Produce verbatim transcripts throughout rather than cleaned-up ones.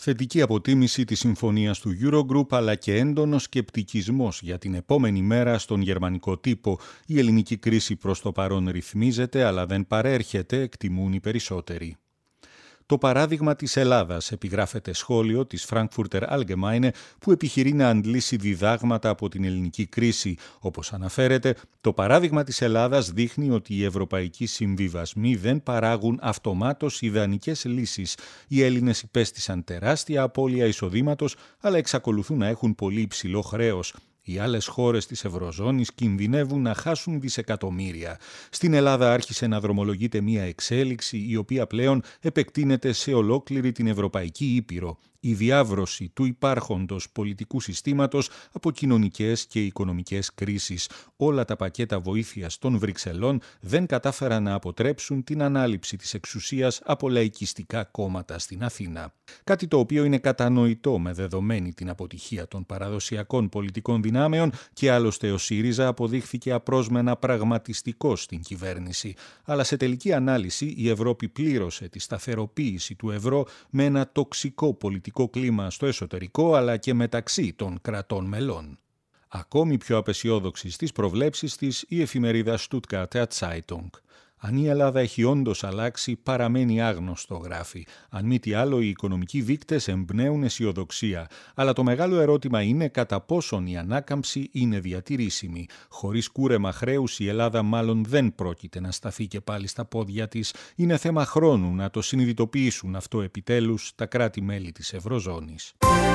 Θετική αποτίμηση της συμφωνίας του Eurogroup αλλά και έντονος σκεπτικισμός για την επόμενη μέρα στον γερμανικό τύπο. Η ελληνική κρίση προς το παρόν ρυθμίζεται αλλά δεν παρέρχεται, εκτιμούν οι περισσότεροι. Το παράδειγμα της Ελλάδας, επιγράφεται σχόλιο της Frankfurter Allgemeine, που επιχειρεί να αντλήσει διδάγματα από την ελληνική κρίση. Όπως αναφέρεται, το παράδειγμα της Ελλάδας δείχνει ότι οι ευρωπαϊκοί συμβιβασμοί δεν παράγουν αυτομάτως ιδανικές λύσεις. Οι Έλληνες υπέστησαν τεράστια απώλεια εισοδήματος, αλλά εξακολουθούν να έχουν πολύ υψηλό χρέος. Οι άλλες χώρες της Ευρωζώνης κινδυνεύουν να χάσουν δισεκατομμύρια. Στην Ελλάδα άρχισε να δρομολογείται μια εξέλιξη η οποία πλέον επεκτείνεται σε ολόκληρη την Ευρωπαϊκή Ήπειρο. Η διάβρωση του υπάρχοντος πολιτικού συστήματος από κοινωνικές και οικονομικές κρίσεις. Όλα τα πακέτα βοήθειας των Βρυξελών δεν κατάφεραν να αποτρέψουν την ανάληψη της εξουσίας από λαϊκιστικά κόμματα στην Αθήνα. Κάτι το οποίο είναι κατανοητό με δεδομένη την αποτυχία των παραδοσιακών πολιτικών δυνάμεων και άλλωστε ο ΣΥΡΙΖΑ αποδείχθηκε απρόσμενα πραγματιστικός στην κυβέρνηση. Αλλά σε τελική ανάλυση η Ευρώπη πλήρωσε τη σταθεροποίηση του ευρώ με ένα τοξικό πολιτικό κλίμα στο εσωτερικό αλλά και μεταξύ των κρατών μελών. Ακόμη πιο απεσιόδοξη στις προβλέψεις της η εφημερίδα Stuttgarter Zeitung. Αν η Ελλάδα έχει όντως αλλάξει, παραμένει άγνωστο, γράφει. Αν μη τι άλλο, οι οικονομικοί δείκτες εμπνέουν αισιοδοξία. Αλλά το μεγάλο ερώτημα είναι κατά πόσον η ανάκαμψη είναι διατηρήσιμη. Χωρίς κούρεμα χρέους, η Ελλάδα μάλλον δεν πρόκειται να σταθεί και πάλι στα πόδια της. Είναι θέμα χρόνου να το συνειδητοποιήσουν αυτό επιτέλους τα κράτη-μέλη της Ευρωζώνης.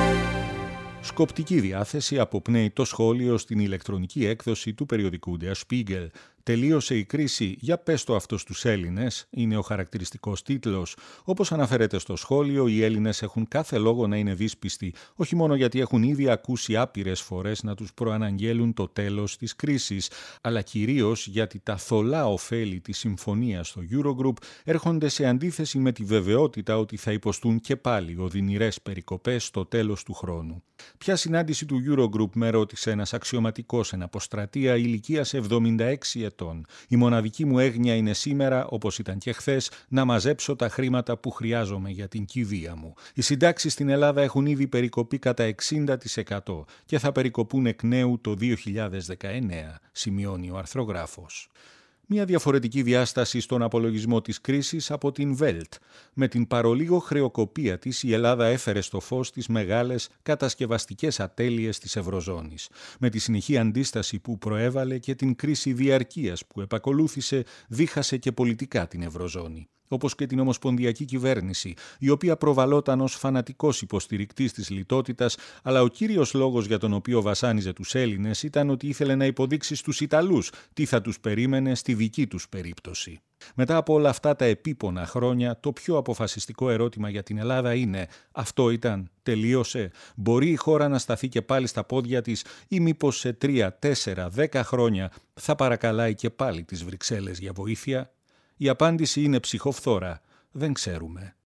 Σκοπτική διάθεση αποπνέει το σχόλιο στην ηλεκτρονική έκδοση του περιοδικού Der Spiegel. «Τελείωσε η κρίση, για πες το αυτό στους Έλληνες», είναι ο χαρακτηριστικός τίτλος. Όπως αναφέρεται στο σχόλιο, οι Έλληνες έχουν κάθε λόγο να είναι δύσπιστοι, όχι μόνο γιατί έχουν ήδη ακούσει άπειρες φορές να τους προαναγγέλουν το τέλος της κρίσης, αλλά κυρίως γιατί τα θολά ωφέλη της συμφωνίας στο Eurogroup έρχονται σε αντίθεση με τη βεβαιότητα ότι θα υποστούν και πάλι οδυνηρές περικοπές στο τέλος του χρόνου. Ποια συνάντηση του Eurogroup, με ρώτησε ένας αξιωματικός εν αποστρατεία ηλικίας εβδομήντα έξι ετών. Η μοναδική μου έγνοια είναι σήμερα, όπως ήταν και χθες, να μαζέψω τα χρήματα που χρειάζομαι για την κηδεία μου. Οι συντάξεις στην Ελλάδα έχουν ήδη περικοπεί κατά εξήντα τοις εκατό και θα περικοπούν εκ νέου το δύο χιλιάδες δεκαεννέα, σημειώνει ο αρθρογράφος. Μια διαφορετική διάσταση στον απολογισμό της κρίσης από την Welt. Με την παρολίγο χρεοκοπία της, η Ελλάδα έφερε στο φως τις μεγάλες κατασκευαστικές ατέλειες της Ευρωζώνης. Με τη συνεχή αντίσταση που προέβαλε και την κρίση διαρκείας που επακολούθησε, δίχασε και πολιτικά την Ευρωζώνη. Όπως και την ομοσπονδιακή κυβέρνηση, η οποία προβαλόταν ως φανατικός υποστηρικτής της λιτότητας, αλλά ο κύριος λόγος για τον οποίο βασάνιζε τους Έλληνες ήταν ότι ήθελε να υποδείξει στους Ιταλούς τι θα τους περίμενε στη δική τους περίπτωση. Μετά από όλα αυτά τα επίπονα χρόνια, το πιο αποφασιστικό ερώτημα για την Ελλάδα είναι: αυτό ήταν, τελείωσε, μπορεί η χώρα να σταθεί και πάλι στα πόδια της ή μήπως σε τρία, τέσσερα, δέκα χρόνια θα παρακαλάει και πάλι τις Βρυξέλλες για βοήθεια? Η απάντηση είναι ψυχοφθόρα. Δεν ξέρουμε.